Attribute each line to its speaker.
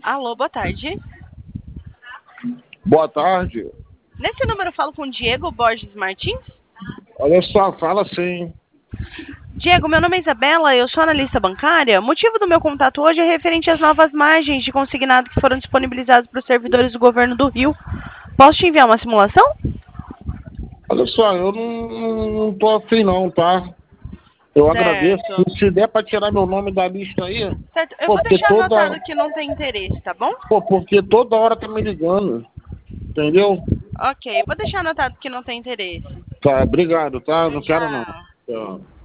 Speaker 1: Alô, boa tarde.
Speaker 2: Boa tarde.
Speaker 1: Nesse número eu falo com Diego Borges Martins?
Speaker 2: Olha só, fala sim.
Speaker 1: Diego, meu nome é Isabela, eu sou analista bancária. O motivo do meu contato hoje é referente às novas margens de consignado que foram disponibilizadas para os servidores do governo do Rio. Posso te enviar uma simulação?
Speaker 2: Olha só, eu não tô afim não, tá? Eu agradeço.
Speaker 1: Certo.
Speaker 2: Se der para tirar meu nome da lista aí,
Speaker 1: Certo, eu
Speaker 2: pô,
Speaker 1: vou
Speaker 2: porque
Speaker 1: deixar anotado que não tem interesse, tá bom?
Speaker 2: porque toda hora tá me ligando, entendeu?
Speaker 1: Ok, eu vou deixar anotado que não tem interesse.
Speaker 2: Tá, obrigado, tá? Não quero não.
Speaker 1: Tchau.
Speaker 2: Tchau.